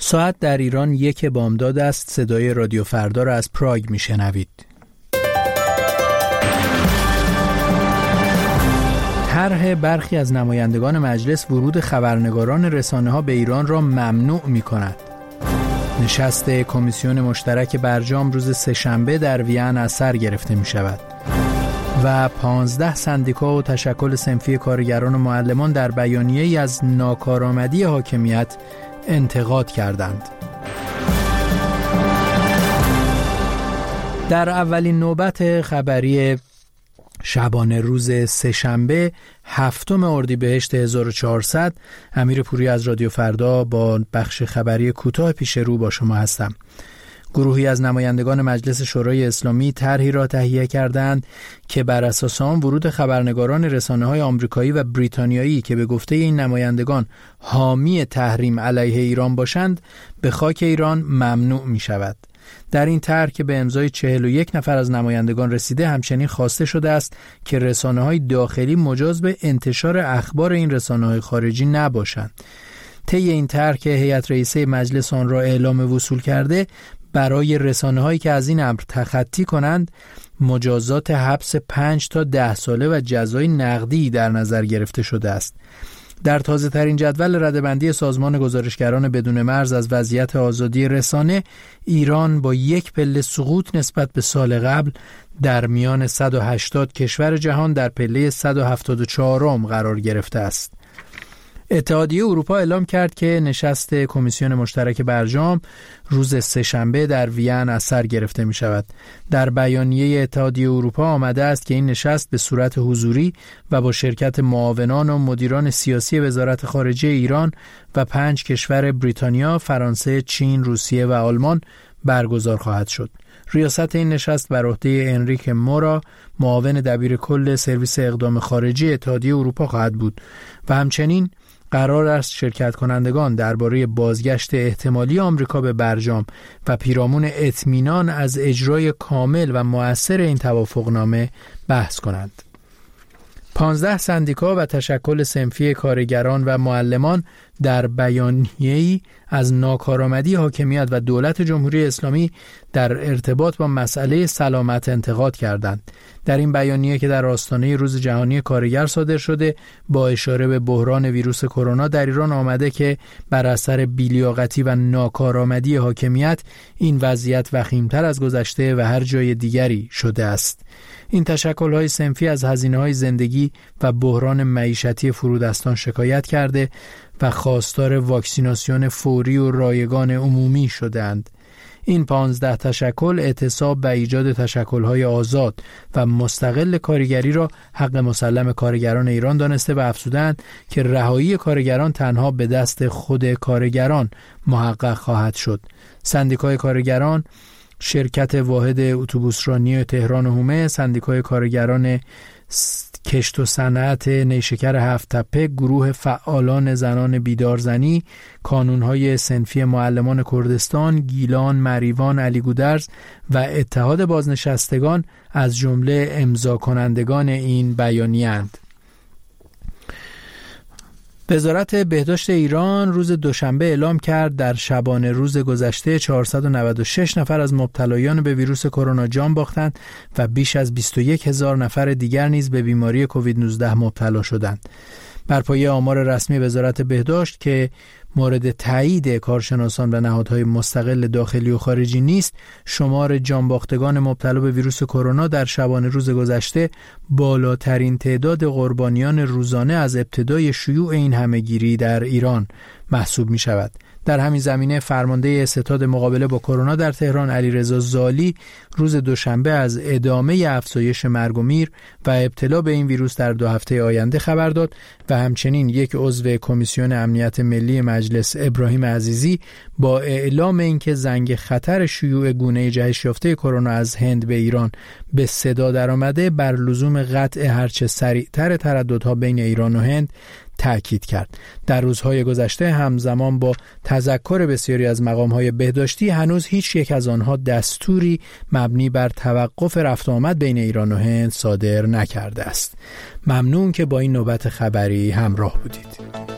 ساعت در ایران 1 بامداد است. صدای رادیو فردا را از پراگ میشنوید. طرح برخی از نمایندگان مجلس ورود خبرنگاران رسانه‌ها به ایران را ممنوع می‌کند. نشست کمیسیون مشترک برجام روز سه‌شنبه در وین از سر گرفته می‌شود. و 15 سندیکا و تشکل صنفی کارگران و معلمان در بیانیه‌ای از ناکارآمدی حاکمیت انتقاد کردند. در اولین نوبت خبری شبانه روز سه‌شنبه 7 اردیبهشت 1400 امیر پوری از رادیو فردا با بخش خبری کوتاه پیش رو با شما هستم. گروهی از نمایندگان مجلس شورای اسلامی طرحی را تهیه کردند که بر اساس آن ورود خبرنگاران رسانه‌های آمریکایی و بریتانیایی که به گفته این نمایندگان حامی تحریم علیه ایران باشند به خاک ایران ممنوع می شود. در این طرح که به امضای 41 نفر از نمایندگان رسیده همچنین خواسته شده است که رسانه‌های داخلی مجاز به انتشار اخبار این رسانه‌های خارجی نباشند. طی این طرح که هیئت رئیسه مجلس آن را اعلام وصول کرده، برای رسانه‌هایی که از این امر تخطی کنند مجازات حبس 5 تا 10 ساله و جزای نقدی در نظر گرفته شده است. در تازه‌ترین جدول رده‌بندی سازمان گزارشگران بدون مرز از وضعیت آزادی رسانه، ایران با 1 پله سقوط نسبت به سال قبل در میان 180 کشور جهان در پله 174م قرار گرفته است. اتحادیه اروپا اعلام کرد که نشست کمیسیون مشترک برجام روز سه‌شنبه در وین از سر گرفته می شود. در بیانیه اتحادیه اروپا آمده است که این نشست به صورت حضوری و با شرکت معاونان و مدیران سیاسی وزارت خارجه ایران و 5 کشور بریتانیا، فرانسه، چین، روسیه و آلمان برگزار خواهد شد. ریاست این نشست بر عهده انریک مورا، معاون دبیر کل سرویس اقدام خارجی اتحادیه اروپا خواهد بود و همچنین قرار است شرکت کنندگان درباره بازگشت احتمالی آمریکا به برجام و پیرامون اطمینان از اجرای کامل و مؤثر این توافقنامه بحث کنند. 15 سندیکا و تشکل صنفی کارگران و معلمان در بیانیه‌ای از ناکارآمدی حاکمیت و دولت جمهوری اسلامی در ارتباط با مسئله سلامت انتقاد کردند. در این بیانیه که در آستانه روز جهانی کارگر صادر شده، با اشاره به بحران ویروس کرونا در ایران آمده که بر اثر بی‌لیاقتی و ناکارآمدی حاکمیت این وضعیت وخیم‌تر از گذشته و هر جای دیگری شده است. این تشکل‌های صنفی از هزینه‌های زندگی و بحران معیشتی فرودستان شکایت کرده و خواستار واکسیناسیون فوری و رایگان عمومی شدند. این 15 تشکل اعتصاب و ایجاد تشکل‌های آزاد و مستقل کارگری را حق مسلم کارگران ایران دانسته و افزودند که رهایی کارگران تنها به دست خود کارگران محقق خواهد شد. سندیکای کارگران، شرکت واحد اتوبوسرانی تهران و حومه، سندیکای کارگران کشت و صنعت نیشکر 7 تپه، گروه فعالان زنان بیدارزنی، کانونهای صنفی معلمان کردستان، گیلان، مریوان، علیگودرز و اتحاد بازنشستگان از جمله امضا کنندگان این بیانیه اند. وزارت بهداشت ایران روز دوشنبه اعلام کرد در شبانه روز گذشته 496 نفر از مبتلایان به ویروس کرونا جان باختند و بیش از 21,000 نفر دیگر نیز به بیماری کووید 19 مبتلا شدند. بر پایه آمار رسمی وزارت بهداشت که مورد تایید کارشناسان و نهادهای مستقل داخلی و خارجی نیست، شمار جانباختگان مبتلا به ویروس کرونا در شبانه روز گذشته بالاترین تعداد قربانیان روزانه از ابتدای شیوع این همهگیری در ایران محسوب می شود. در همین زمینه فرمانده ستاد مقابله با کرونا در تهران علیرضا زالی روز دوشنبه از ادامه افزایش مرگ و میر و ابتلا به این ویروس در 2 هفته آینده خبر داد و همچنین یک عضو کمیسیون امنیت ملی مجلس ابراهیم عزیزی با اعلام اینکه زنگ خطر شیوع گونه جهش یافته کرونا از هند به ایران به صدا درآمده، بر لزوم قطع هرچه سریعتر ترددها بین ایران و هند تأکید کرد. در روزهای گذشته همزمان با تذکر بسیاری از مقام‌های بهداشتی هنوز هیچ یک از آنها دستوری مبنی بر توقف رفت و آمد بین ایران و هند صادر نکرده است. ممنون که با این نوبت خبری همراه بودید.